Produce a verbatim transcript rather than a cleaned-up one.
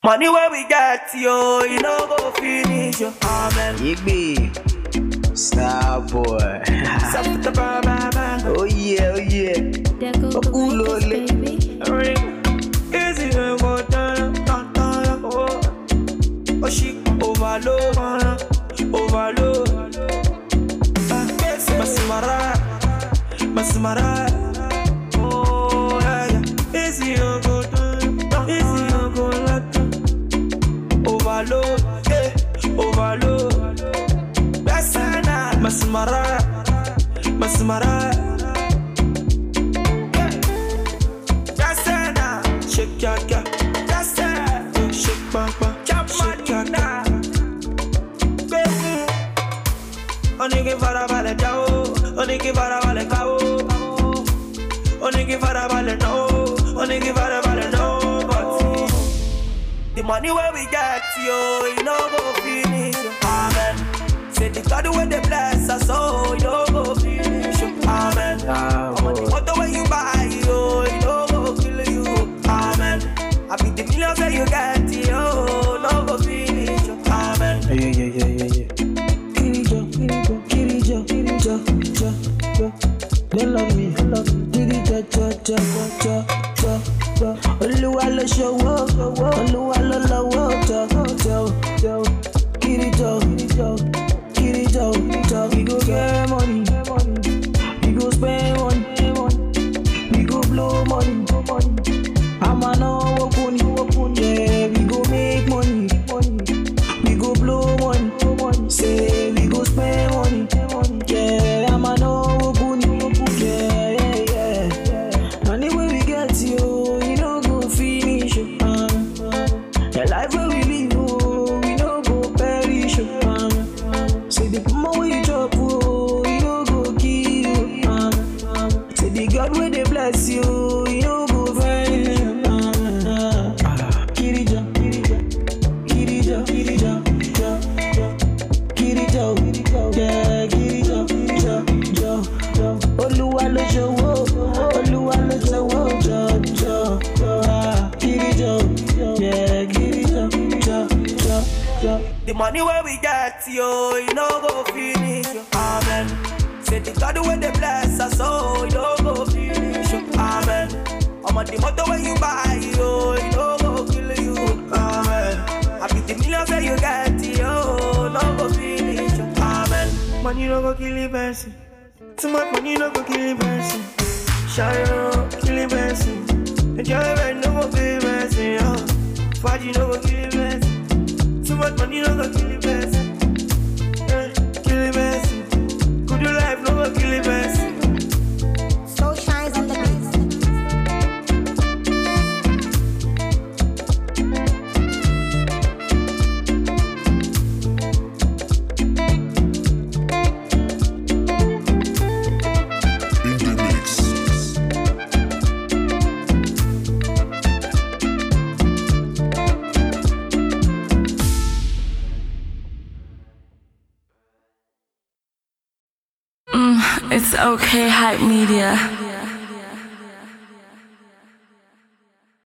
Money where we get, yo, you know go finish, yo. Amen. Igby, star boy. Oh yeah, oh yeah. Oh cool, oh baby. Easy, go down, down, down, oh. Oh she overload, overload. Masimara, Masimara. Oh yeah, yeah. Easy, go down, easy, go down. Overload, eh, overload. Besana, Masimara, Masimara. Besana, shake ya ya. Besana, shake bamba, shake ya ya. Onigi fara vale jao, onigi fara vale kao, onigi fara vale no, onigi fara vale no, but the money where we get, yo, you know go finish, amen. Say the God where they bless us, so you know go finish, amen. Money what the way you buy, yo, you know go kill you, amen. I be the millions that you get, yo, no go finish, amen. Yeah, yeah, yeah, yeah, yeah. They love me, love me. Diddy ja ja ja ja ja ja. Oluwa lo showo, Oluwa lo lowo ja ja ja. Kiri ja, kiri ja ja. We go get money, we go spend money, we go blow money. I'ma know what money, yeah. We go make money, we go blow money. Say we go spend money, yeah. I'ma know. The money where we get, yo, you know go finish, amen. Say the God where they bless us, so you know go finish, amen. I'm on the motor where you buy, yo, you know go kill you, amen. I be the millions that you get, yo, no go finish, amen. Money no go kill the person. Too much money no go kill the person. Shine, kill the person. Enjoyment no go kill the person, yo. Party no go kill the person. Too much money, no go kill the best. Eh, kill the best. Good life, no go kill the best. So shines on the beat. In the mix. It's okay, Hype Media.